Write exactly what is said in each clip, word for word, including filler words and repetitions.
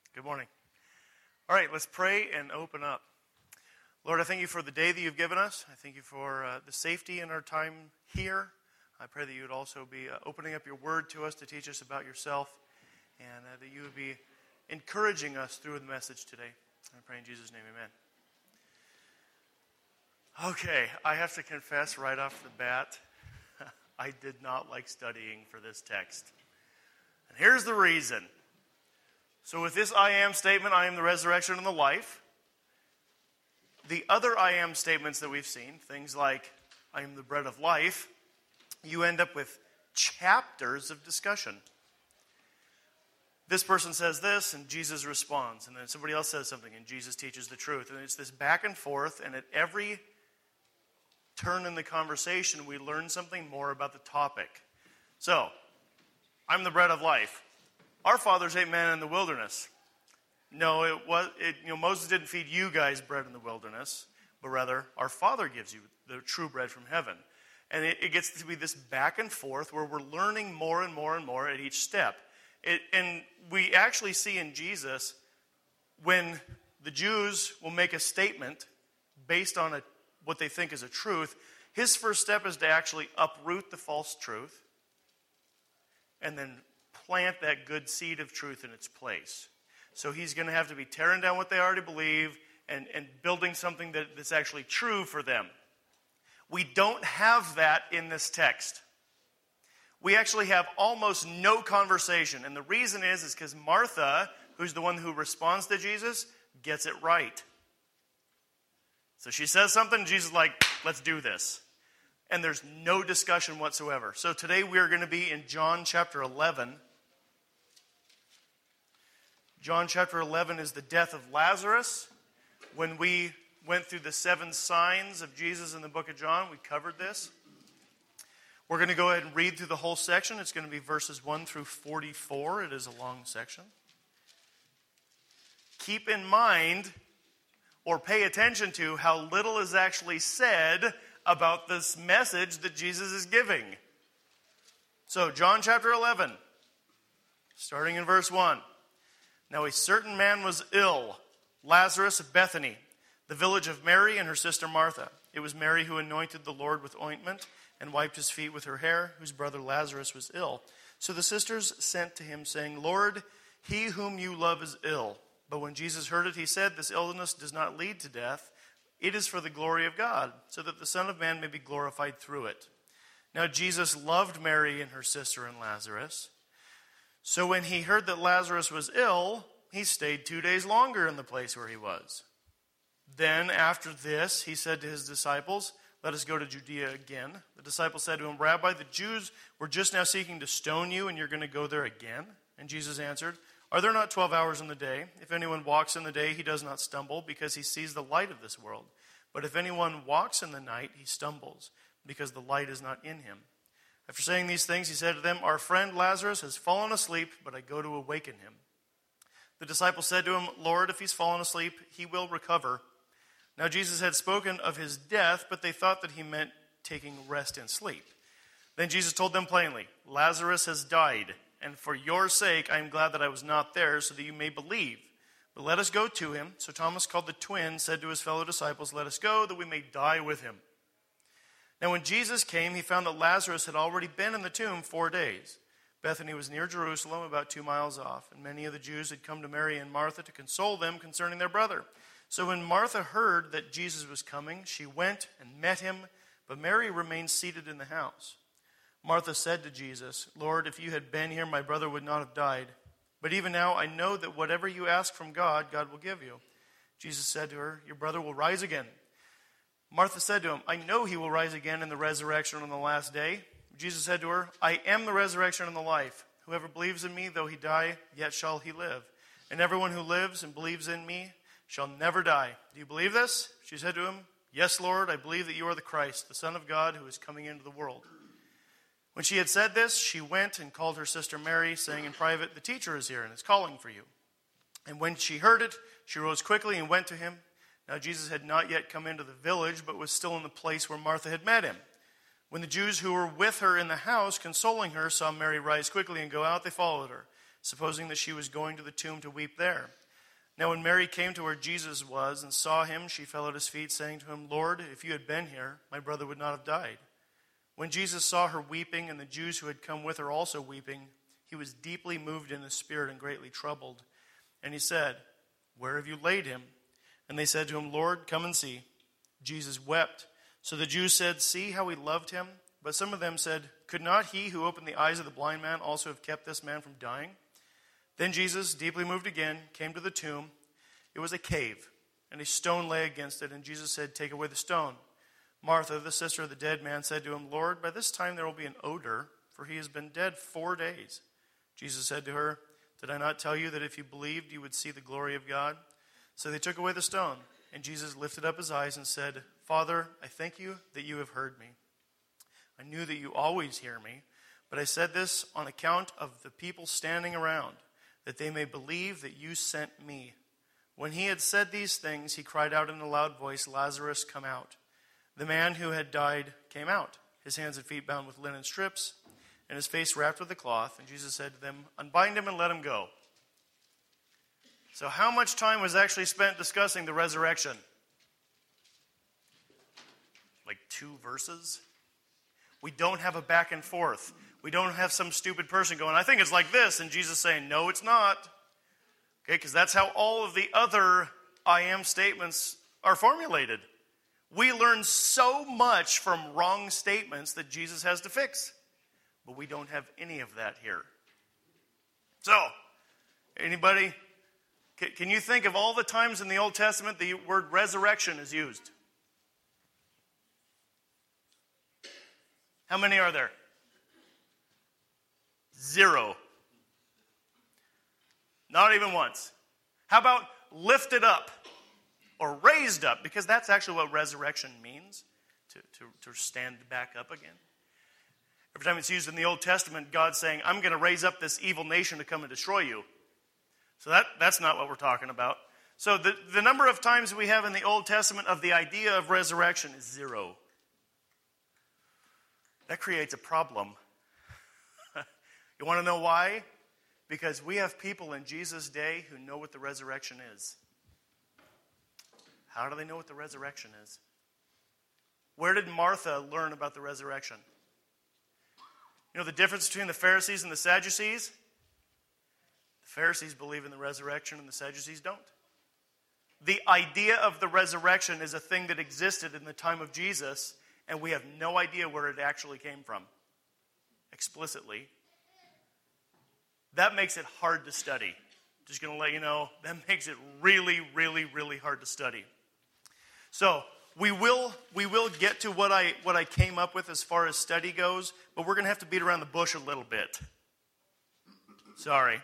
Good morning. All right, let's pray and open up. Lord, I thank you for the day that you've given us. I thank you for uh, the safety in our time here. I pray that you would also be uh, opening up your word to us to teach us about yourself, and uh, that you would be encouraging us through the message today. I pray in Jesus' name, amen. Okay, I have to confess right off the bat, I did not like studying for this text. And here's the reason. So with this I am statement, I am the resurrection and the life. The other I am statements that we've seen, things like I am the bread of life, you end up with chapters of discussion. This person says this, and Jesus responds. And then somebody else says something, and Jesus teaches the truth. And it's this back and forth, and at every turn in the conversation, we learn something more about the topic. So, I'm the bread of life. Our fathers ate manna in the wilderness. No, it was it, you know Moses didn't feed you guys bread in the wilderness, but rather our Father gives you the true bread from heaven. And it, it gets to be this back and forth where we're learning more and more and more at each step. It, and we actually see in Jesus when the Jews will make a statement based on a, what they think is a truth, his first step is to actually uproot the false truth and then plant that good seed of truth in its place. So he's going to have to be tearing down what they already believe and, and building something that, that's actually true for them. We don't have that in this text. We actually have almost no conversation. And the reason is, is because Martha, who's the one who responds to Jesus, gets it right. So she says something, and Jesus is like, let's do this. And there's no discussion whatsoever. So today we are going to be in John chapter eleven. John chapter eleven is the death of Lazarus. When we went through the seven signs of Jesus in the book of John, we covered this. We're going to go ahead and read through the whole section. It's going to be verses one through forty-four. It is a long section. Keep in mind, or pay attention to, how little is actually said about this message that Jesus is giving. So, John chapter eleven, starting in verse one. Now a certain man was ill, Lazarus of Bethany, the village of Mary and her sister Martha. It was Mary who anointed the Lord with ointment and wiped his feet with her hair, whose brother Lazarus was ill. So the sisters sent to him, saying, Lord, he whom you love is ill. But when Jesus heard it, he said, this illness does not lead to death. It is for the glory of God, so that the Son of Man may be glorified through it. Now Jesus loved Mary and her sister and Lazarus. So when he heard that Lazarus was ill, he stayed two days longer in the place where he was. Then after this, he said to his disciples, let us go to Judea again. The disciples said to him, Rabbi, the Jews were just now seeking to stone you, and you're going to go there again? And Jesus answered, are there not twelve hours in the day? If anyone walks in the day, he does not stumble, because he sees the light of this world. But if anyone walks in the night, he stumbles, because the light is not in him. After saying these things, he said to them, our friend Lazarus has fallen asleep, but I go to awaken him. The disciples said to him, Lord, if he's fallen asleep, he will recover. Now Jesus had spoken of his death, but they thought that he meant taking rest and sleep. Then Jesus told them plainly, Lazarus has died, and for your sake I am glad that I was not there, so that you may believe. But let us go to him. So Thomas, called the twin, said to his fellow disciples, let us go, that we may die with him. Now when Jesus came, he found that Lazarus had already been in the tomb four days. Bethany was near Jerusalem, about two miles off, and many of the Jews had come to Mary and Martha to console them concerning their brother. So when Martha heard that Jesus was coming, she went and met him, but Mary remained seated in the house. Martha said to Jesus, Lord, if you had been here, my brother would not have died. But even now I know that whatever you ask from God, God will give you. Jesus said to her, your brother will rise again. Martha said to him, I know he will rise again in the resurrection on the last day. Jesus said to her, I am the resurrection and the life. Whoever believes in me, though he die, yet shall he live. And everyone who lives and believes in me shall never die. Do you believe this? She said to him, yes, Lord, I believe that you are the Christ, the Son of God, who is coming into the world. When she had said this, she went and called her sister Mary, saying in private, the teacher is here and is calling for you. And when she heard it, she rose quickly and went to him. Now Jesus had not yet come into the village, but was still in the place where Martha had met him. When the Jews who were with her in the house, consoling her, saw Mary rise quickly and go out, they followed her. supposing that she was going to the tomb to weep there. Now when Mary came to where Jesus was and saw him, she fell at his feet, saying to him, Lord, if you had been here, my brother would not have died. When Jesus saw her weeping, and the Jews who had come with her also weeping, he was deeply moved in the spirit and greatly troubled. And he said, Where have you laid him? And they said to him, Lord, come and see. Jesus wept. So the Jews said, See how he loved him? But some of them said, Could not he who opened the eyes of the blind man also have kept this man from dying? Then Jesus, deeply moved again, came to the tomb. It was a cave, and a stone lay against it. And Jesus said, Take away the stone. Martha, the sister of the dead man, said to him, Lord, by this time there will be an odor, for he has been dead four days. Jesus said to her, Did I not tell you that if you believed, you would see the glory of God? So they took away the stone, and Jesus lifted up his eyes and said, Father, I thank you that you have heard me. I knew that you always hear me, but I said this on account of the people standing around, that they may believe that you sent me. When he had said these things, he cried out in a loud voice, Lazarus, come out. The man who had died came out, his hands and feet bound with linen strips, and his face wrapped with a cloth. And Jesus said to them, Unbind him and let him go. So how much time was actually spent discussing the resurrection? Like two verses? We don't have a back and forth. We don't have some stupid person going, I think it's like this, and Jesus saying, no, it's not. Okay, because that's how all of the other I am statements are formulated. We learn so much from wrong statements that Jesus has to fix. But we don't have any of that here. So, anybody, can, can you think of all the times in the Old Testament the word resurrection is used? How many are there? Zero. Not even once. How about lifted up or raised up? Because that's actually what resurrection means, to, to, to stand back up again. Every time it's used in the Old Testament, God's saying, I'm going to raise up this evil nation to come and destroy you. So that, that's not what we're talking about. So the, the number of times we have in the Old Testament of the idea of resurrection is zero. That creates a problem. You want to know why? Because we have people in Jesus' day who know what the resurrection is. How do they know what the resurrection is? Where did Martha learn about the resurrection? You know the difference between the Pharisees and the Sadducees? The Pharisees believe in the resurrection and the Sadducees don't. The idea of the resurrection is a thing that existed in the time of Jesus, and we have no idea where it actually came from, explicitly. That makes it hard to study. Just going to let you know, that makes it really, really, really hard to study. So, we will we will get to what I what I came up with as far as study goes, but we're going to have to beat around the bush a little bit. Sorry.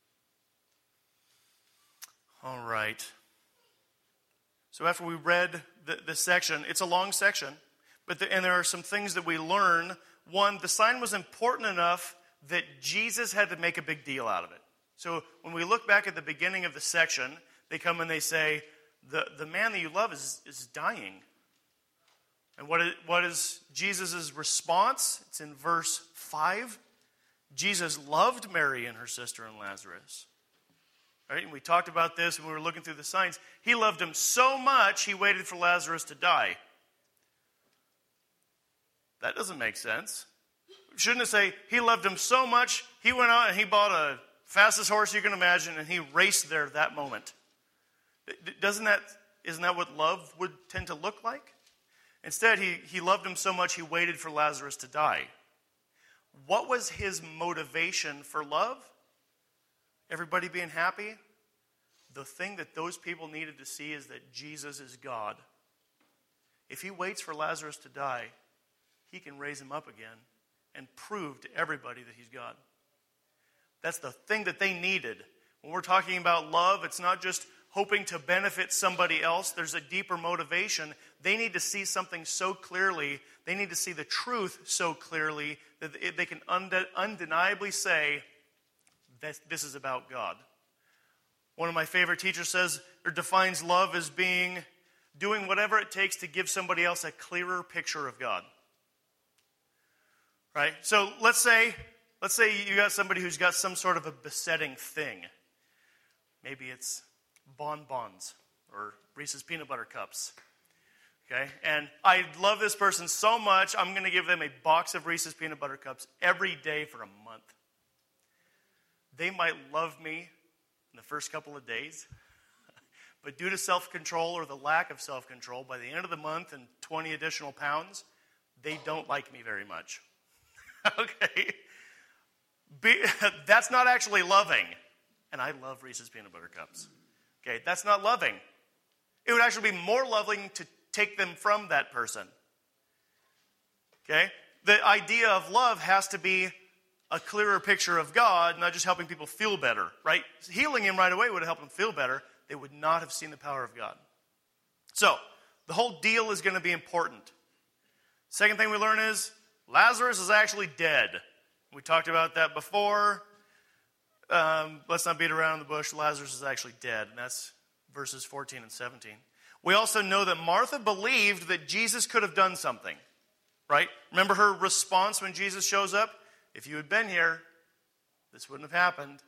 All right. So after we read the, the section, it's a long section, but the, and there are some things that we learn. One, the sign was important enough that Jesus had to make a big deal out of it. So when we look back at the beginning of the section, they come and they say, the, the man that you love is, is dying. And what is, what is Jesus' response? It's in verse five. Jesus loved Mary and her sister and Lazarus. Right? And we talked about this when we were looking through the signs. He loved him so much, he waited for Lazarus to die. That doesn't make sense. Shouldn't it say, he loved him so much, he went out and he bought a fastest horse you can imagine, and he raced there that moment. Doesn't that, isn't that what love would tend to look like? Instead, he, he loved him so much, he waited for Lazarus to die. What was his motivation for love? Everybody being happy? The thing that those people needed to see is that Jesus is God. If he waits for Lazarus to die, he can raise him up again and prove to everybody that he's God. That's the thing that they needed. When we're talking about love, it's not just hoping to benefit somebody else. There's a deeper motivation. They need to see something so clearly. They need to see the truth so clearly that they can undeniably say that this is about God. One of my favorite teachers says, or defines love as being, doing whatever it takes to give somebody else a clearer picture of God. Right? So let's say let's say you got somebody who's got some sort of a besetting thing. Maybe it's bonbons or Reese's peanut butter cups. Okay, and I love this person so much, I'm going to give them a box of Reese's peanut butter cups every day for a month. They might love me in the first couple of days, but due to self-control or the lack of self-control, by the end of the month and twenty additional pounds, they don't like me very much. Okay? Be, that's not actually loving. And I love Reese's peanut butter cups. Okay, that's not loving. It would actually be more loving to take them from that person. Okay? The idea of love has to be a clearer picture of God, not just helping people feel better, right? Healing him right away would have helped them feel better. They would not have seen the power of God. So, the whole deal is going to be important. Second thing we learn is Lazarus is actually dead. We talked about that before. Um, let's not beat around the bush. Lazarus is actually dead, and that's verses fourteen and seventeen. We also know that Martha believed that Jesus could have done something, right? Remember her response when Jesus shows up? If you had been here, this wouldn't have happened.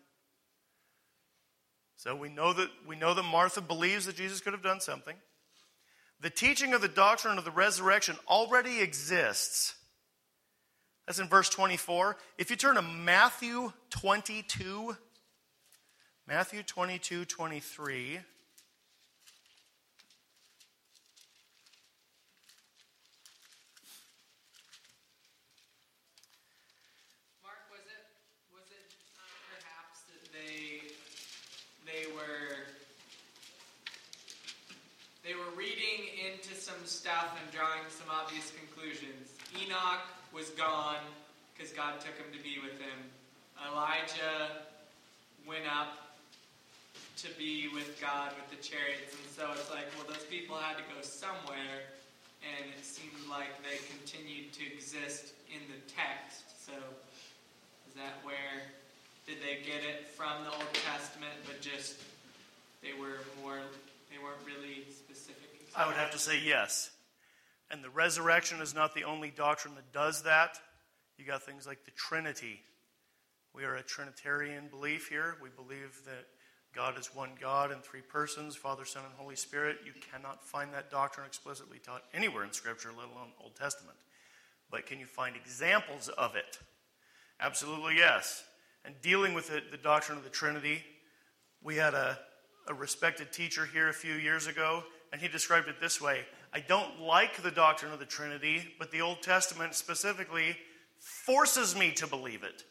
So we know that we know that Martha believes that Jesus could have done something. The teaching of the doctrine of the resurrection already exists. That's in verse twenty-four. If you turn to Matthew twenty-two, Matthew twenty-two, twenty-three. Mark, was it was it uh, perhaps that they they were they were reading into some stuff and drawing some obvious conclusions? Enoch was gone because God took him to be with him. Elijah went up to be with God with the chariots. And so it's like, well, those people had to go somewhere. And it seemed like they continued to exist in the text. So is that where, did they get it from the Old Testament, but just they were more, they weren't really specific? I would have to say yes. And the resurrection is not the only doctrine that does that. You got things like the Trinity. We are a Trinitarian belief here. We believe that God is one God in three persons, Father, Son, and Holy Spirit. You cannot find that doctrine explicitly taught anywhere in Scripture, let alone Old Testament. But can you find examples of it? Absolutely yes. And dealing with the, the doctrine of the Trinity, we had a, a respected teacher here a few years ago, and he described it this way. I don't like the doctrine of the Trinity, but the Old Testament specifically forces me to believe it.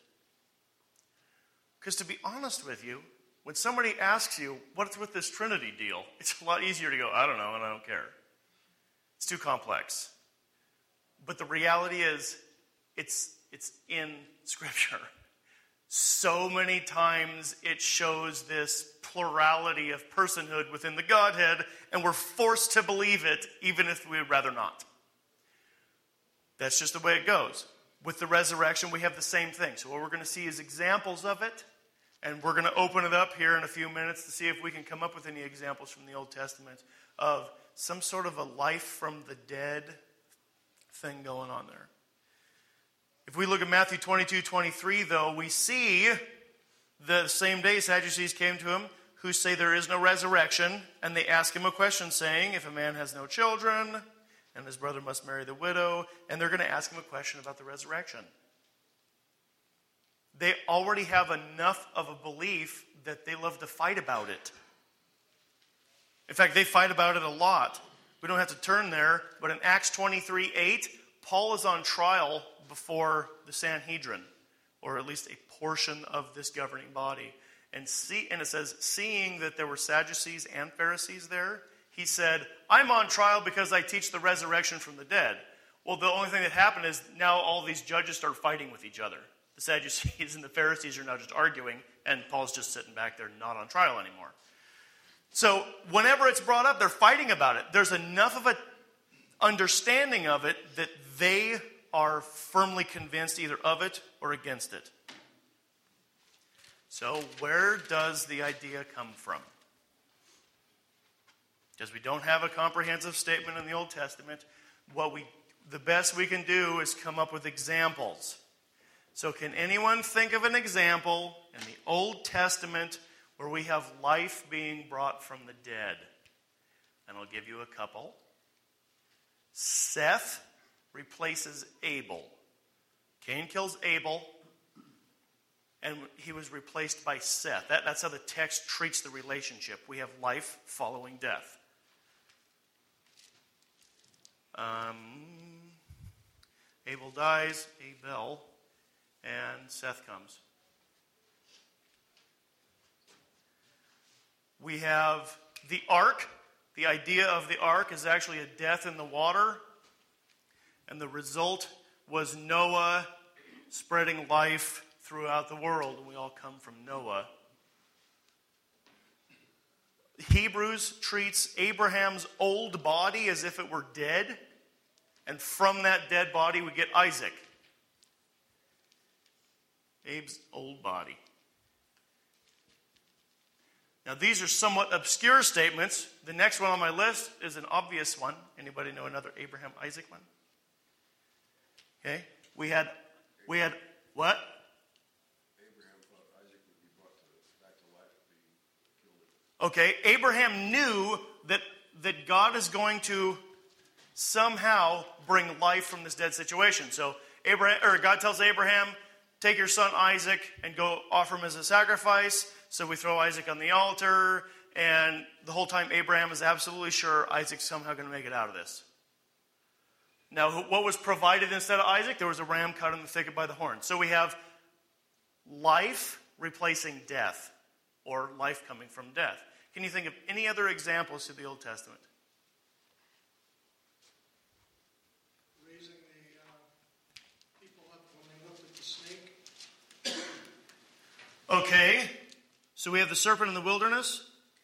Because to be honest with you, when somebody asks you, what's with this Trinity deal? It's a lot easier to go, I don't know, and I don't care. It's too complex. But the reality is, it's, it's in Scripture. So many times it shows this plurality of personhood within the Godhead, and we're forced to believe it, even if we would rather not. That's just the way it goes. With the resurrection, we have the same thing. So what we're going to see is examples of it, and we're going to open it up here in a few minutes to see if we can come up with any examples from the Old Testament of some sort of a life from the dead thing going on there. If we look at Matthew twenty-two, twenty-three, though, we see the same day Sadducees came to him who say there is no resurrection, and they ask him a question saying, if a man has no children, and his brother must marry the widow, and they're going to ask him a question about the resurrection. They already have enough of a belief that they love to fight about it. In fact, they fight about it a lot. We don't have to turn there, but in Acts twenty-three, eight, Paul is on trial before the Sanhedrin, or at least a portion of this governing body. And see, and it says, seeing that there were Sadducees and Pharisees there, he said, I'm on trial because I teach the resurrection from the dead. Well, the only thing that happened is now all these judges start fighting with each other. The Sadducees and the Pharisees are now just arguing, and Paul's just sitting back there not on trial anymore. So whenever it's brought up, they're fighting about it. There's enough of an understanding of it that they are firmly convinced either of it or against it. So where does the idea come from? Because we don't have a comprehensive statement in the Old Testament, what we, the best we can do is come up with examples. So can anyone think of an example in the Old Testament where we have life being brought from the dead? And I'll give you a couple. Seth replaces Abel. Cain kills Abel, and he was replaced by Seth. That, that's how the text treats the relationship. We have life following death. Um, Abel dies, Abel, and Seth comes. We have the ark. The idea of the ark is actually a death in the water. And the result was Noah spreading life throughout the world. And we all come from Noah. Hebrews treats Abraham's old body as if it were dead. And from that dead body we get Isaac. Abe's old body. Now these are somewhat obscure statements. The next one on my list is an obvious one. Anybody know another Abraham Isaac one? Okay. We had we had what? Abraham thought Isaac would be brought to, back to life if he killed him. Okay. Abraham knew that that God is going to somehow bring life from this dead situation. So Abraham or God tells Abraham, take your son Isaac and go offer him as a sacrifice. So we throw Isaac on the altar, and the whole time Abraham is absolutely sure Isaac's somehow going to make it out of this. Now, what was provided instead of Isaac? There was a ram caught in the thicket by the horn. So we have life replacing death, or life coming from death. Can you think of any other examples to the Old Testament? Raising the uh, people up when they looked at the snake. Okay. So we have the serpent in the wilderness.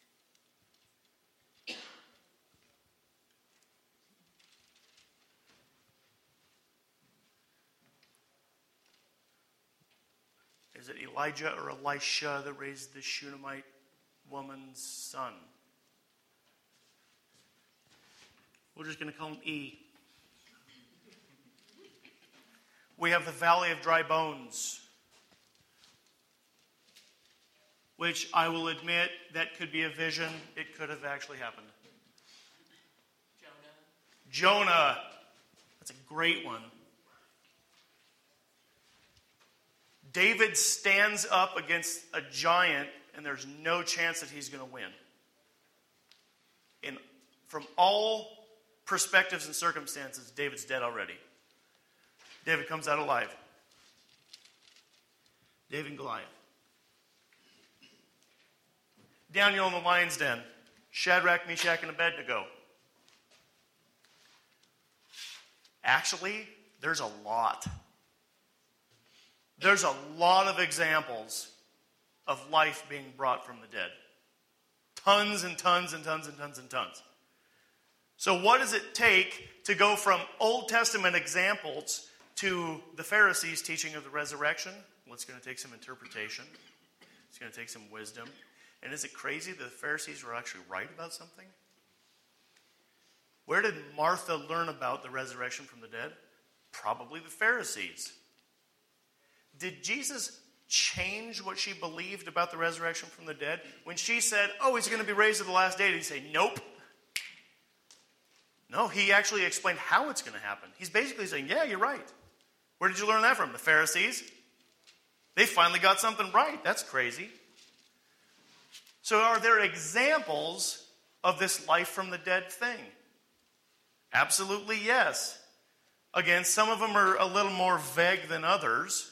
Is it Elijah or Elisha that raised the Shunammite woman's son? We're just going to call him E. We have the valley of dry bones, which I will admit that could be a vision. It could have actually happened. Jonah. Jonah. That's a great one. David stands up against a giant, and there's no chance that he's going to win. In, from all perspectives and circumstances, David's dead already. David comes out alive. David and Goliath. Daniel in the lion's den. Shadrach, Meshach, and Abednego. Actually, there's a lot. There's a lot of examples of life being brought from the dead. Tons and tons and tons and tons and tons. So what does it take to go from Old Testament examples to the Pharisees' teaching of the resurrection? Well, it's going to take some interpretation. It's going to take some wisdom. And is it crazy that the Pharisees were actually right about something? Where did Martha learn about the resurrection from the dead? Probably the Pharisees. Did Jesus change what she believed about the resurrection from the dead? When she said, oh, he's going to be raised at the last day, did he say, nope? No, he actually explained how it's going to happen. He's basically saying, yeah, you're right. Where did you learn that from? The Pharisees? They finally got something right. That's crazy. So are there examples of this life from the dead thing? Absolutely yes. Again, some of them are a little more vague than others.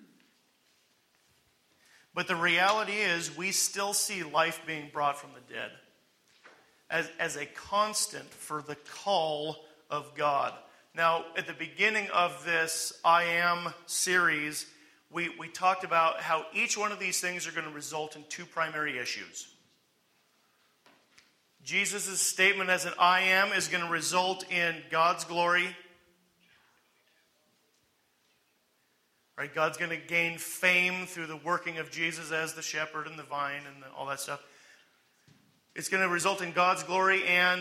But the reality is we still see life being brought from the dead as, as a constant for the call of God. Now, at the beginning of this I Am series, we, we talked about how each one of these things are going to result in two primary issues. Jesus' statement as an I Am is going to result in God's glory. Right? God's going to gain fame through the working of Jesus as the shepherd and the vine and the, all that stuff. It's going to result in God's glory and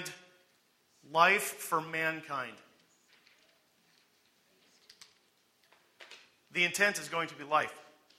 life for mankind. the intent is going to be life.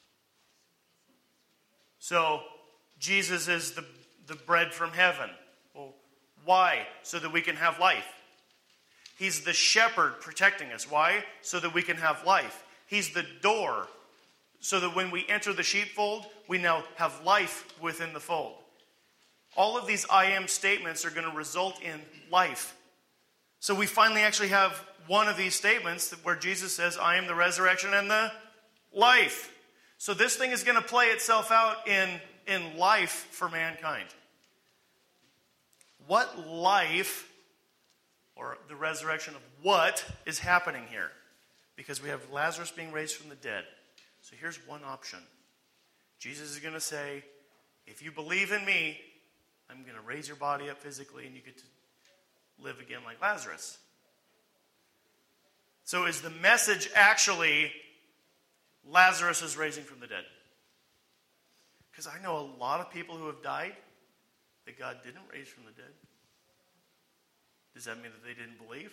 So, Jesus is the, the bread from heaven. Well, why? So that we can have life. He's the shepherd protecting us. Why? So that we can have life. He's the door, so that when we enter the sheepfold, we now have life within the fold. All of these I am statements are going to result in life. So we finally actually have one of these statements where Jesus says, I am the resurrection and the life. So this thing is going to play itself out in, in life for mankind. What life, or the resurrection of what, is happening here? Because we have Lazarus being raised from the dead. So here's one option. Jesus is going to say, if you believe in me, I'm going to raise your body up physically and you get to live again like Lazarus. So is the message actually Lazarus is raising from the dead? Because I know a lot of people who have died that God didn't raise from the dead. Does that mean that they didn't believe?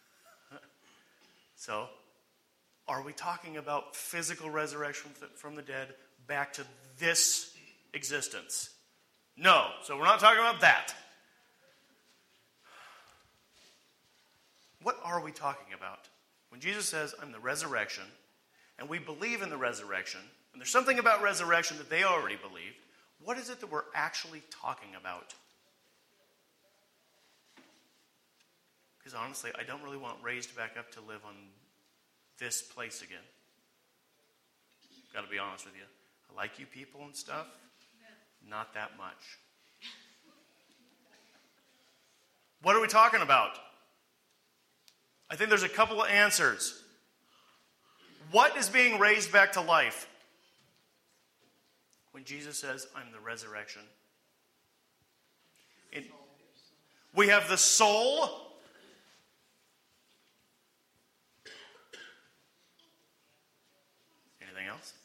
So, are we talking about physical resurrection from the dead back to this existence? No. So we're not talking about that. What are we talking about? When Jesus says, I'm the resurrection, and we believe in the resurrection, and there's something about resurrection that they already believed, what is it that we're actually talking about? Because honestly, I don't really want raised back up to live on this place again. Got to be honest with you. I like you people and stuff. Not that much. What are we talking about? I think there's a couple of answers. What is being raised back to life? When Jesus says, I'm the resurrection. It, we have the soul. Anything else?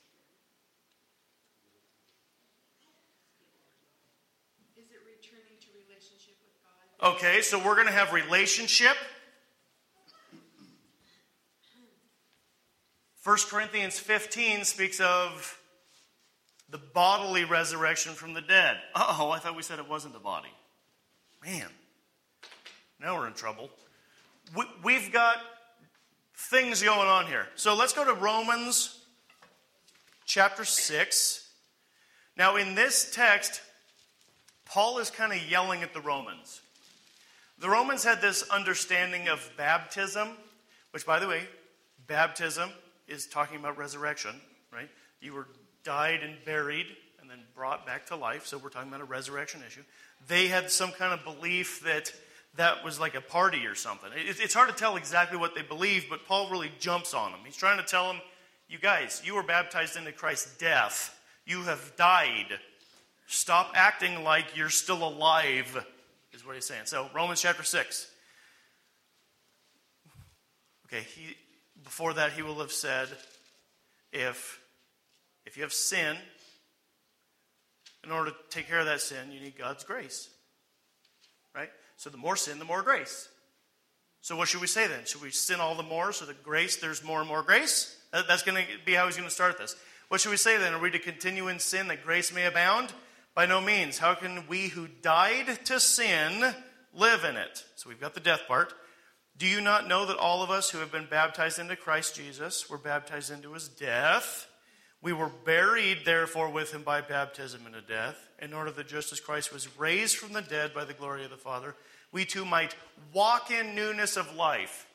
Is it returning to relationship with God? Okay, so we're going to have relationship. First Corinthians fifteen speaks of the bodily resurrection from the dead. Uh-oh, I thought we said it wasn't the body. Man, now we're in trouble. We, we've got things going on here. So let's go to Romans chapter six. Now in this text, Paul is kind of yelling at the Romans. The Romans had this understanding of baptism, which, by the way, baptism is talking about resurrection, right? You were died and buried and then brought back to life, so we're talking about a resurrection issue. They had some kind of belief that that was like a party or something. It's hard to tell exactly what they believe, but Paul really jumps on them. He's trying to tell them, you guys, you were baptized into Christ's death. You have died. Stop acting like you're still alive, is what he's saying. So, Romans chapter six. Okay, he... Before that, he will have said, if, if you have sin, in order to take care of that sin, you need God's grace. Right? So the more sin, the more grace. So what should we say then? Should we sin all the more so that grace, there's more and more grace? That's going to be how he's going to start this. What should we say then? Are we to continue in sin that grace may abound? By no means. How can we who died to sin live in it? So we've got the death part. Do you not know that all of us who have been baptized into Christ Jesus were baptized into his death? We were buried, therefore, with him by baptism into death, in order that just as Christ was raised from the dead by the glory of the Father, we too might walk in newness of life.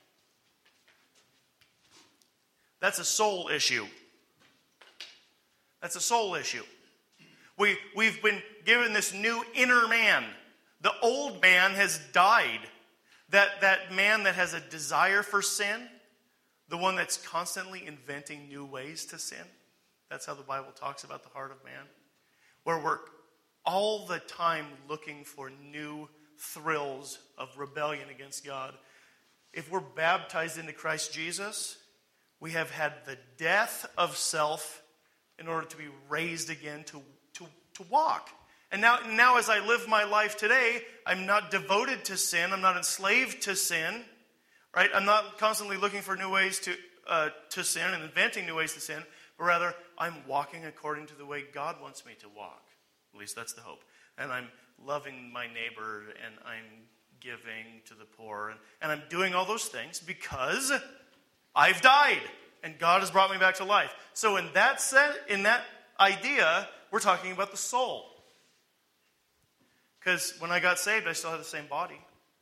That's a soul issue. That's a soul issue. We, we've been given this new inner man. The old man has died. That, that man that has a desire for sin, the one that's constantly inventing new ways to sin. That's how the Bible talks about the heart of man. Where we're all the time looking for new thrills of rebellion against God. If we're baptized into Christ Jesus, we have had the death of self in order to be raised again to, to, to walk. And now, now as I live my life today, I'm not devoted to sin. I'm not enslaved to sin. Right? I'm not constantly looking for new ways to uh, to sin and inventing new ways to sin, but rather I'm walking according to the way God wants me to walk. At least that's the hope. And I'm loving my neighbor, and I'm giving to the poor, and, and I'm doing all those things because I've died, and God has brought me back to life. So in that set, in that idea, we're talking about the soul. Because when I got saved, I still had the same body.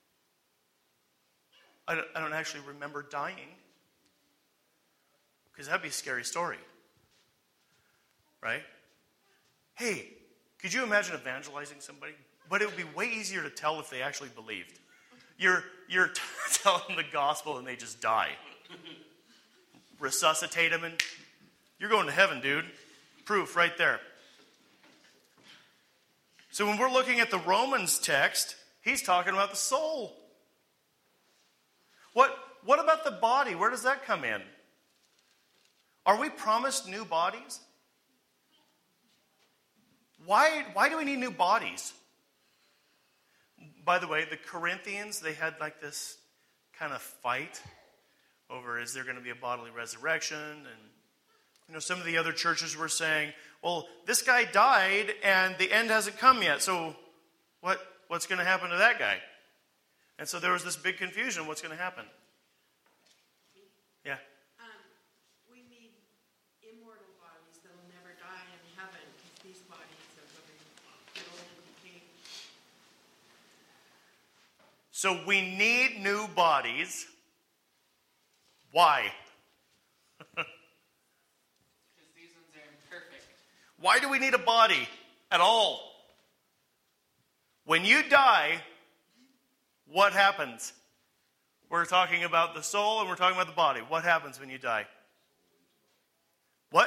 I don't, I don't actually remember dying. Because that'd be a scary story. Right? Hey, could you imagine evangelizing somebody? But it would be way easier to tell if they actually believed. You're, you're t- telling them the gospel and they just die. Resuscitate them and you're going to heaven, dude. Proof right there. So when we're looking at the Romans text, he's talking about the soul. What, what about the body? Where does that come in? Are we promised new bodies? Why, why do we need new bodies? By the way, the Corinthians, they had like this kind of fight over, is there going to be a bodily resurrection? And you know, some of the other churches were saying, well, this guy died and the end hasn't come yet, so what, what's going to happen to that guy? And so there was this big confusion. What's going to happen? Yeah. Um, we need immortal bodies that will never die in heaven, because these bodies are going to get old and decay. So we need new bodies. Why? Because these ones are imperfect. Why do we need a body at all? When you die, what happens? We're talking about the soul and we're talking about the body. What happens when you die? What?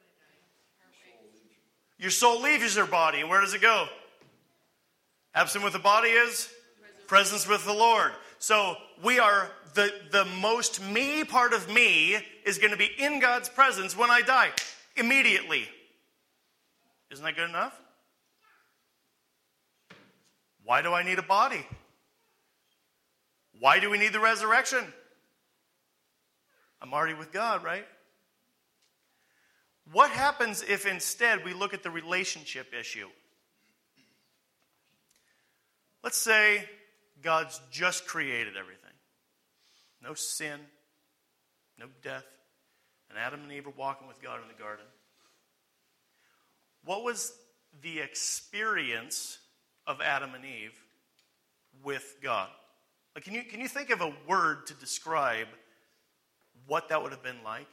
Your soul leaves your body, and where does it go? Absent with the body is? Presence with the Lord. So we are, the, the most me part of me is going to be in God's presence when I die. Immediately. Isn't that good enough? Why do I need a body? Why do we need the resurrection? I'm already with God, right? What happens if instead we look at the relationship issue? Let's say God's just created everything. No sin, no death, and Adam and Eve are walking with God in the garden. What was the experience of Adam and Eve with God? Like, can you, can you think of a word to describe what that would have been like?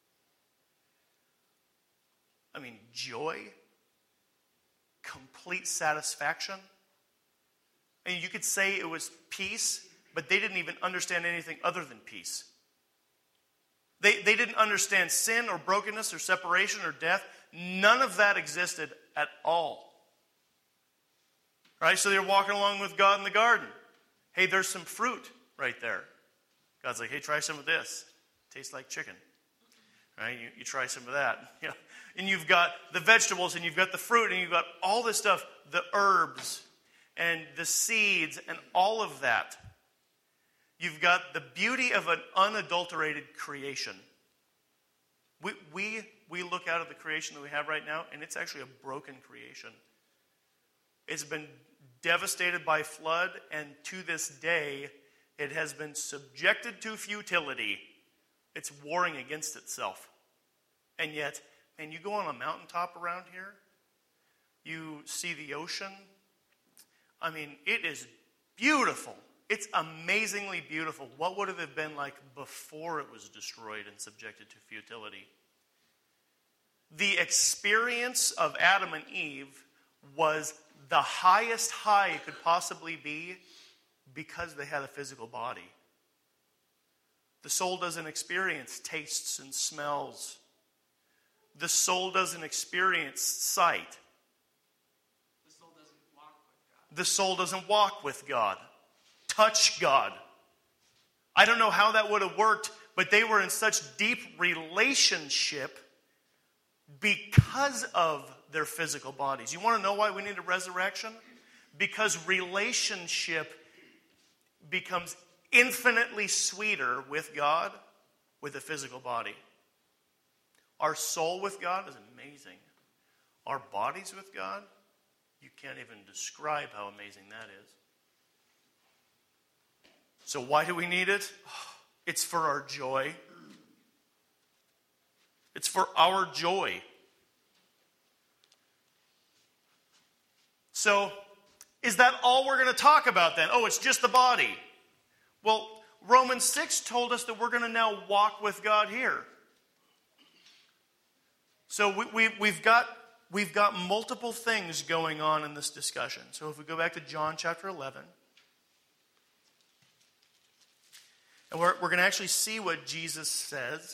I mean, joy, complete satisfaction. And you could say it was peace, but they didn't even understand anything other than peace. They, they didn't understand sin or brokenness or separation or death. None of that existed at all. Right? So they're walking along with God in the garden. Hey, there's some fruit right there. God's like, hey, try some of this. Tastes like chicken. Right? You, you try some of that. You know, and you've got the vegetables, and you've got the fruit, and you've got all this stuff, the herbs and the seeds and all of that. You've got the beauty of an unadulterated creation. We, we, we look out at the creation that we have right now, and it's actually a broken creation. It's been devastated by flood, and to this day, it has been subjected to futility. It's warring against itself. And yet, man, you go on a mountaintop around here, you see the ocean. I mean, it is beautiful. It's amazingly beautiful. What would it have been like before it was destroyed and subjected to futility? The experience of Adam and Eve was the highest high it could possibly be because they had a physical body. The soul doesn't experience tastes and smells. The soul doesn't experience sight. The soul doesn't walk with God. The soul doesn't walk with God. Touch God. I don't know how that would have worked, but they were in such deep relationship because of their physical bodies. You want to know why we need a resurrection? Because relationship becomes infinitely sweeter with God with a physical body. Our soul with God is amazing. Our bodies with God, you can't even describe how amazing that is. So why do we need it? It's for our joy. It's for our joy. So, is that all we're going to talk about then? Oh, it's just the body. Well, Romans six told us that we're going to now walk with God here. So we, we, we've got we've got multiple things going on in this discussion. So if we go back to John chapter eleven, and we're, we're going to actually see what Jesus says.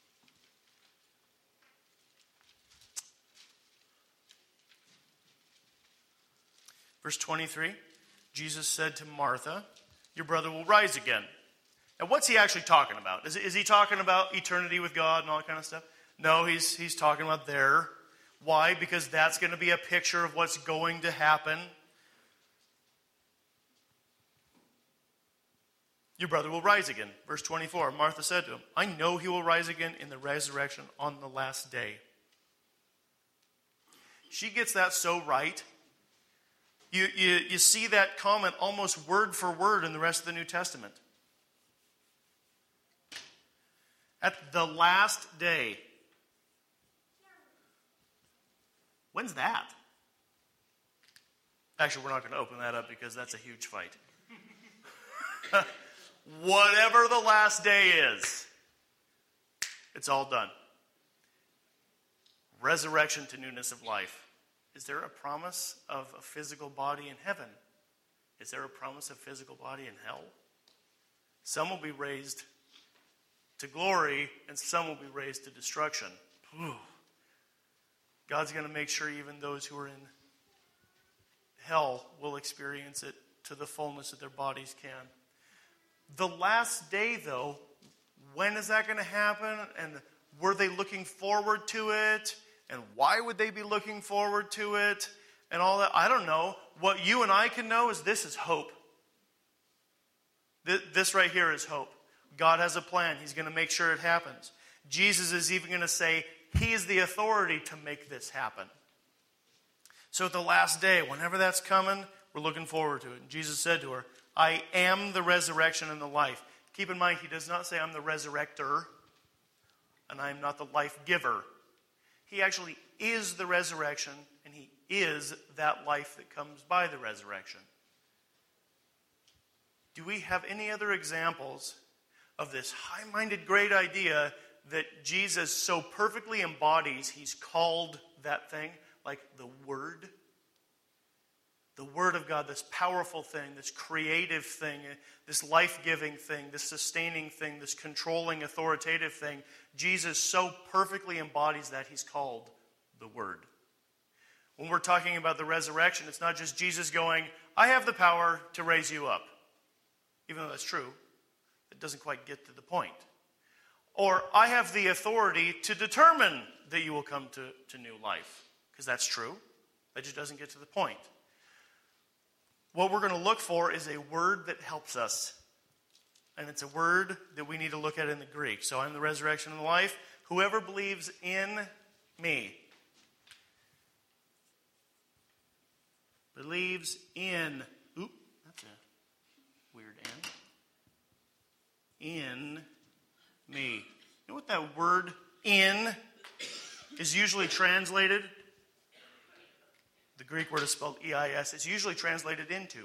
Verse twenty-three, Jesus said to Martha, your brother will rise again. Now, what's he actually talking about? Is, is he talking about eternity with God and all that kind of stuff? No, he's, he's talking about there. Why? Because that's going to be a picture of what's going to happen. Your brother will rise again. Verse twenty-four, Martha said to him, I know he will rise again in the resurrection on the last day. She gets that so right. You, you, you see that comment almost word for word in the rest of the New Testament. At the last day. When's that? Actually, we're not going to open that up because that's a huge fight. Whatever the last day is, it's all done. Resurrection to newness of life. Is there a promise of a physical body in heaven? Is there a promise of physical body in hell? Some will be raised to glory, and some will be raised to destruction. Whew. God's going to make sure even those who are in hell will experience it to the fullness that their bodies can. The last day, though, when is that going to happen? And were they looking forward to it? And why would they be looking forward to it? And all that. I don't know. What you and I can know is this is hope. This right here is hope. God has a plan. He's going to make sure it happens. Jesus is even going to say he is the authority to make this happen. So at the last day, whenever that's coming, we're looking forward to it. And Jesus said to her, I am the resurrection and the life. Keep in mind, he does not say I'm the resurrector and I am not the life giver. He actually is the resurrection, and he is that life that comes by the resurrection. Do we have any other examples of this high-minded great idea that Jesus so perfectly embodies? He's called that thing, like the Word. The Word of God, this powerful thing, this creative thing, this life-giving thing, this sustaining thing, this controlling, authoritative thing. Jesus so perfectly embodies that he's called the Word. When we're talking about the resurrection, it's not just Jesus going, I have the power to raise you up. Even though that's true, it doesn't quite get to the point. Or, I have the authority to determine that you will come to, to new life. Because that's true. That just doesn't get to the point. What we're going to look for is a word that helps us. And it's a word that we need to look at in the Greek. So I'm the resurrection and the life. Whoever believes in me. Believes in. Oop, that's a weird N. In me. You know what that word in is usually translated? The Greek word is spelled E I S. It's usually translated into.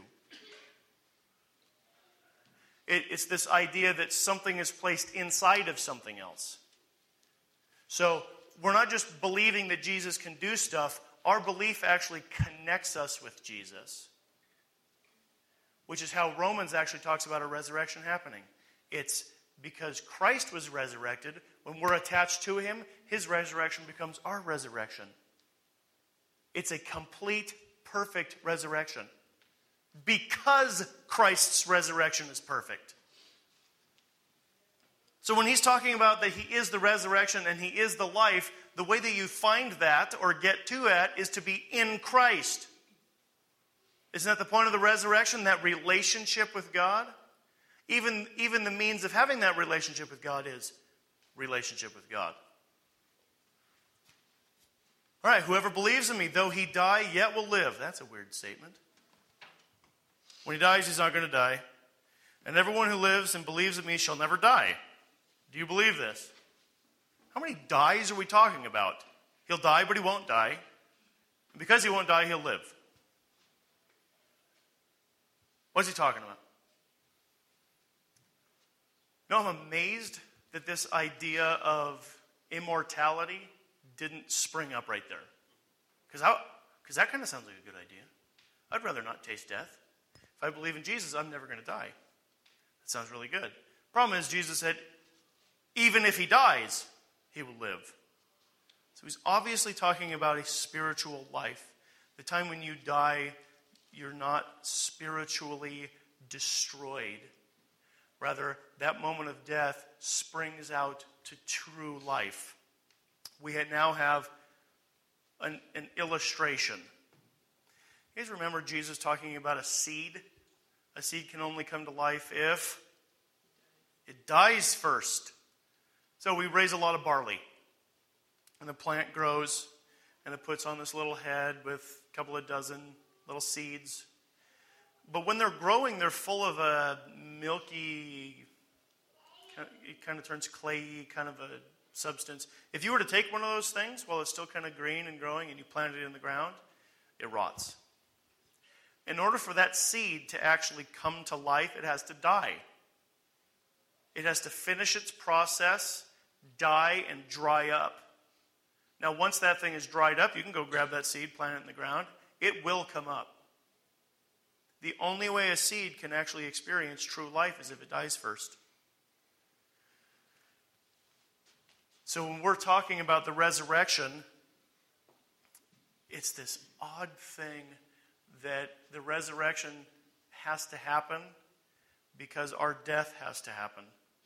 It, it's this idea that something is placed inside of something else. So we're not just believing that Jesus can do stuff. Our belief actually connects us with Jesus. Which is how Romans actually talks about a resurrection happening. It's because Christ was resurrected. When we're attached to him, his resurrection becomes our resurrection. It's a complete, perfect resurrection. Because Christ's resurrection is perfect. So when he's talking about that he is the resurrection and he is the life, the way that you find that or get to it is to be in Christ. Isn't that the point of the resurrection? That relationship with God? Even, even the means of having that relationship with God is relationship with God. All right, whoever believes in me, though he die, yet will live. That's a weird statement. When he dies, he's not going to die. And everyone who lives and believes in me shall never die. Do you believe this? How many dies are we talking about? He'll die, but he won't die. And because he won't die, he'll live. What's he talking about? No, I'm amazed that this idea of immortality didn't spring up right there. Because that kind of sounds like a good idea. I'd rather not taste death. If I believe in Jesus, I'm never going to die. That sounds really good. Problem is, Jesus said, even if he dies, he will live. So he's obviously talking about a spiritual life. The time when you die, you're not spiritually destroyed. Rather, that moment of death springs out to true life. We now have an, an illustration. You guys remember Jesus talking about a seed? A seed can only come to life if it dies first. So we raise a lot of barley. And the plant grows, and it puts on this little head with a couple of dozen little seeds. But when they're growing, they're full of a milky, it kind of turns clayey kind of a substance. If you were to take one of those things while it's still kind of green and growing and you plant it in the ground, it rots. In order for that seed to actually come to life, it has to die. It has to finish its process, die, and dry up. Now, once that thing is dried up, you can go grab that seed, plant it in the ground. It will come up. The only way a seed can actually experience true life is if it dies first. So when we're talking about the resurrection, it's this odd thing that the resurrection has to happen because our death has to happen.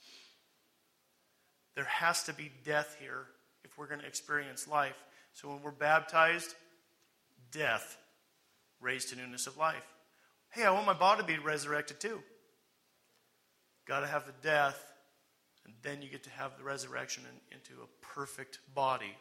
There has to be death here if we're going to experience life. So when we're baptized, death, raised to newness of life. Hey, I want my body to be resurrected too. Got to have the death, and then you get to have the resurrection in, into a perfect body.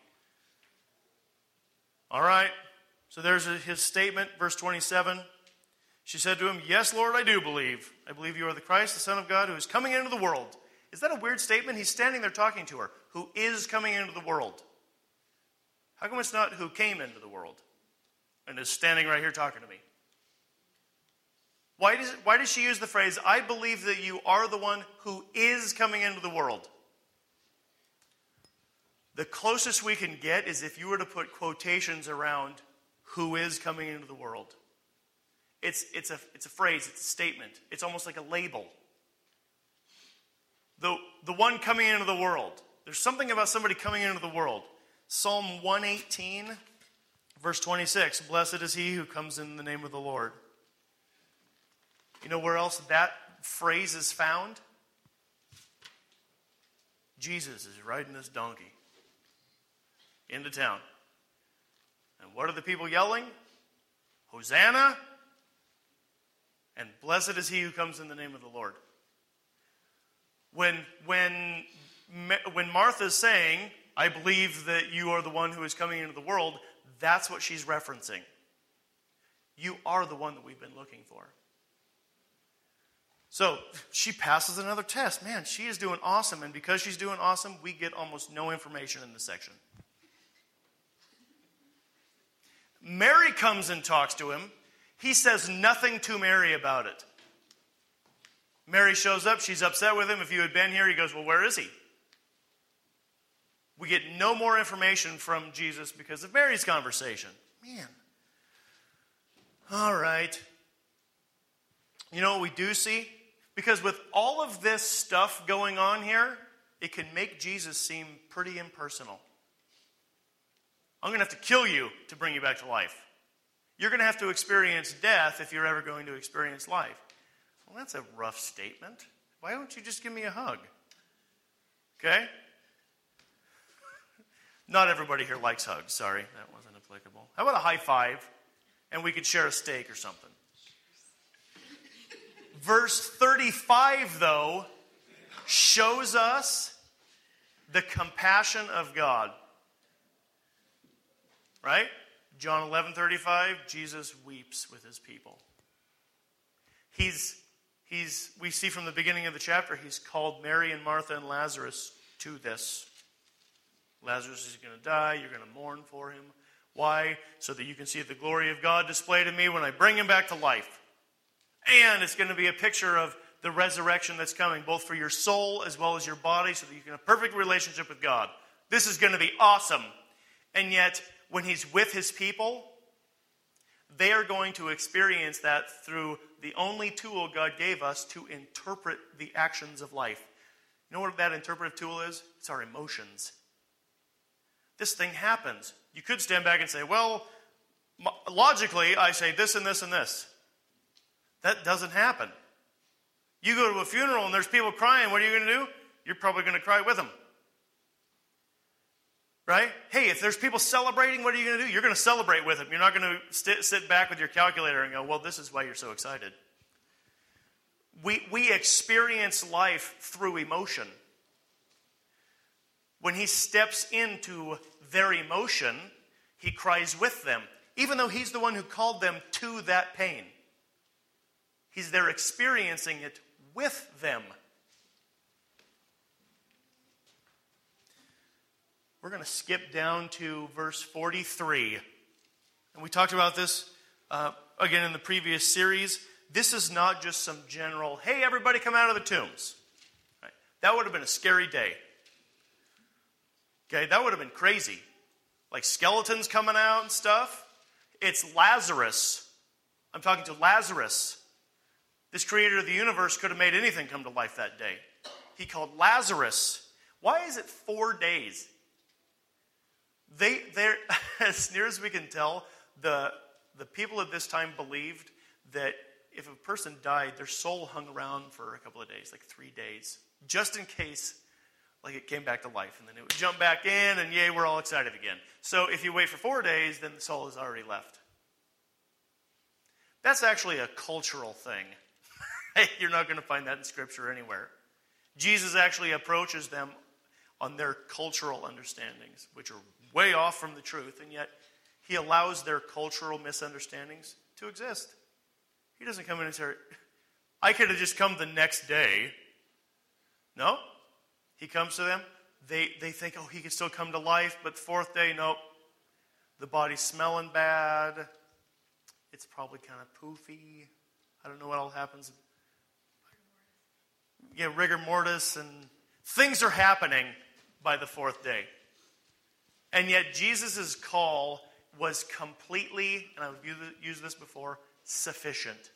All right, so there's a, his statement, verse twenty-seven. She said to him, "Yes, Lord, I do believe. I believe you are the Christ, the Son of God, who is coming into the world." Is that a weird statement? He's standing there talking to her. Who is coming into the world? How come it's not who came into the world and is standing right here talking to me? Why does, why does she use the phrase, "I believe that you are the one who is coming into the world"? The closest we can get is if you were to put quotations around who is coming into the world. It's, it's, a, it's a phrase, it's a statement. It's almost like a label. The, the one coming into the world. There's something about somebody coming into the world. Psalm one eighteen, verse twenty-six. "Blessed is he who comes in the name of the Lord." You know where else that phrase is found? Jesus is riding this donkey into town. And what are the people yelling? Hosanna, and blessed is he who comes in the name of the Lord. When, when, when Martha's saying, "I believe that you are the one who is coming into the world," that's what she's referencing. You are the one that we've been looking for. So she passes another test. Man, she is doing awesome. And because she's doing awesome, we get almost no information in this section. Mary comes and talks to him. He says nothing to Mary about it. Mary shows up. She's upset with him. If you had been here, he goes, "Well, where is he?" We get no more information from Jesus because of Mary's conversation. Man. All right. You know what we do see? Because with all of this stuff going on here, it can make Jesus seem pretty impersonal. I'm going to have to kill you to bring you back to life. You're going to have to experience death if you're ever going to experience life. Well, that's a rough statement. Why don't you just give me a hug? Okay? Not everybody here likes hugs. Sorry, that wasn't applicable. How about a high five and we could share a steak or something? Verse thirty-five, though, shows us The compassion of God. Right? John eleven thirty-five, Jesus weeps with his people. He's, he's, we see from the beginning of the chapter, he's called Mary and Martha and Lazarus to this. Lazarus is going to die. You're going to mourn for him. Why? So that you can see the glory of God displayed in me when I bring him back to life. And it's going to be a picture of the resurrection that's coming, both for your soul as well as your body, so that you can have a perfect relationship with God. This is going to be awesome. And yet, when he's with his people, they are going to experience that through the only tool God gave us to interpret the actions of life. You know what that interpretive tool is? It's our emotions. This thing happens. You could stand back and say, well, logically, I say this and this and this. That doesn't happen. You go to a funeral and there's people crying. What are you going to do? You're probably going to cry with them. Right? Hey, if there's people celebrating, what are you going to do? You're going to celebrate with them. You're not going to st- sit back with your calculator and go, well, this is why you're so excited. We, we experience life through emotion. When he steps into their emotion, he cries with them, even though he's the one who called them to that pain. He's there experiencing it with them. We're going to skip down to verse forty-three. And we talked about this uh, again in the previous series. This is not just some general, hey, everybody come out of the tombs. Right? That would have been a scary day. Okay, that would have been crazy. Like skeletons coming out and stuff. It's Lazarus. I'm talking to Lazarus. This creator of the universe could have made anything come to life that day. He called Lazarus. Why is it four days? They, they're, as near as we can tell, the, the people at this time believed that if a person died, their soul hung around for a couple of days, like three days, just in case like it came back to life. And then it would jump back in, and yay, we're all excited again. So if you wait for four days, then the soul is already left. That's actually a cultural thing. You're not going to find that in Scripture anywhere. Jesus actually approaches them on their cultural understandings, which are way off from the truth, and yet he allows their cultural misunderstandings to exist. He doesn't come in and say, I could have just come the next day. No. He comes to them. They, they think, oh, he can still come to life, but the fourth day, nope. The body's smelling bad. It's probably kind of poofy. I don't know what all happens. Yeah, rigor mortis, and things are happening by the fourth day. And yet Jesus' call was completely, and I've used this before, sufficient.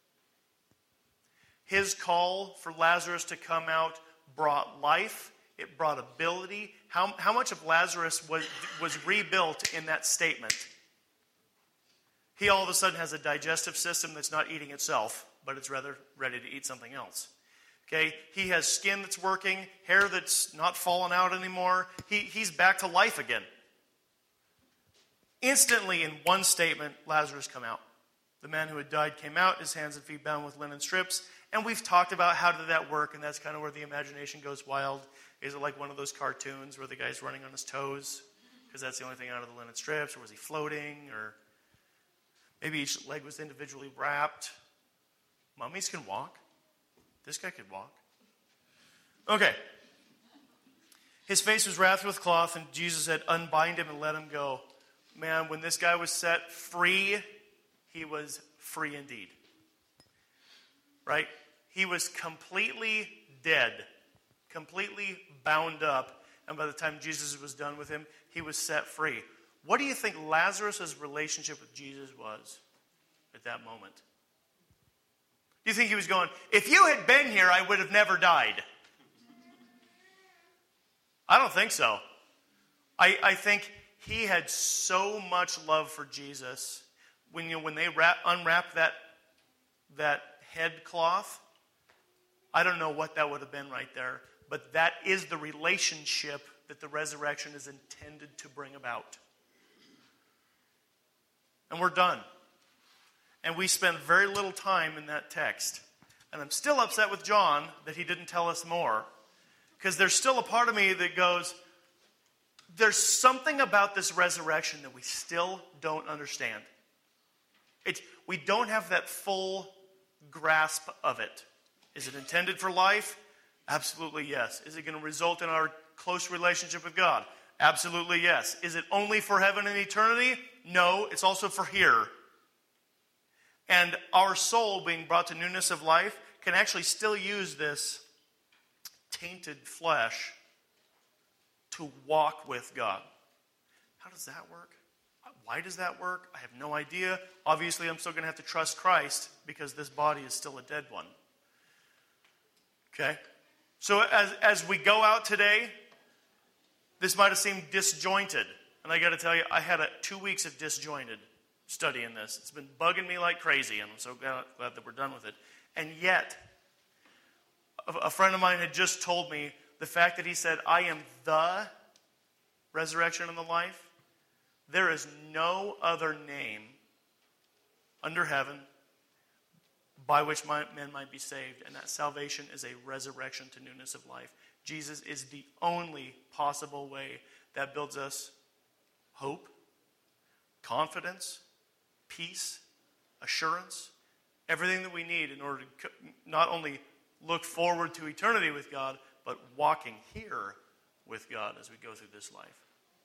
His call for Lazarus to come out brought life. It brought ability. How, how much of Lazarus was, was rebuilt in that statement? He all of a sudden has a digestive system that's not eating itself, but it's rather ready to eat something else. Okay, he has skin that's working, hair that's not falling out anymore. He, he's back to life again. Instantly, in one statement, Lazarus come out. The man who had died came out, his hands and feet bound with linen strips. And we've talked about how did that work, and that's kind of where the imagination goes wild. Is it like one of those cartoons where the guy's running on his toes? Because that's the only thing out of the linen strips. Or was he floating? Or maybe each leg was individually wrapped. Mummies can walk. This guy could walk. Okay. His face was wrapped with cloth, and Jesus said, unbind him and let him go. Man, when this guy was set free, he was free indeed. Right? He was completely dead, completely bound up, and by the time Jesus was done with him, he was set free. What do you think Lazarus' relationship with Jesus was at that moment? Do you think he was going, if you had been here, I would have never died? I don't think so. I, I think he had so much love for Jesus. When, you know, when they wrap, unwrapped that, that head cloth, I don't know what that would have been right there. But that is the relationship that the resurrection is intended to bring about. And we're done. And we spend very little time in that text. And I'm still upset with John that he didn't tell us more. Because there's still a part of me that goes, there's something about this resurrection that we still don't understand. It, we don't have that full grasp of it. Is it intended for life? Absolutely yes. Is it going to result in our close relationship with God? Absolutely yes. Is it only for heaven and eternity? No, it's also for here. And our soul being brought to newness of life can actually still use this tainted flesh to walk with God. How does that work? Why does that work? I have no idea. Obviously, I'm still going to have to trust Christ because this body is still a dead one. Okay? So as, as we go out today, this might have seemed disjointed. And I got to tell you, I had a, two weeks of disjointed studying this. It's been bugging me like crazy, and I'm so glad, glad that we're done with it. And yet, a, a friend of mine had just told me the fact that he said, I am the resurrection and the life. There is no other name under heaven by which men might be saved, and that salvation is a resurrection to newness of life. Jesus is the only possible way that builds us hope, confidence, peace, assurance, everything that we need in order to not only look forward to eternity with God, but walking here with God as we go through this life.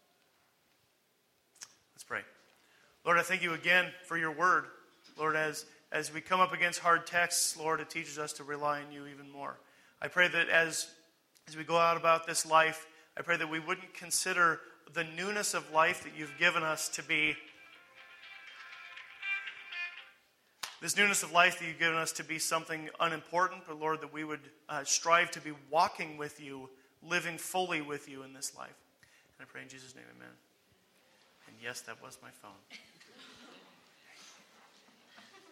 Let's pray. Lord, I thank you again for your word. Lord, as, as we come up against hard texts, Lord, it teaches us to rely on you even more. I pray that as, as we go out about this life, I pray that we wouldn't consider the newness of life that you've given us to be, this newness of life that you've given us to be something unimportant, but Lord, that we would uh, strive to be walking with you, living fully with you in this life. And I pray in Jesus' name, amen. And yes, that was my phone.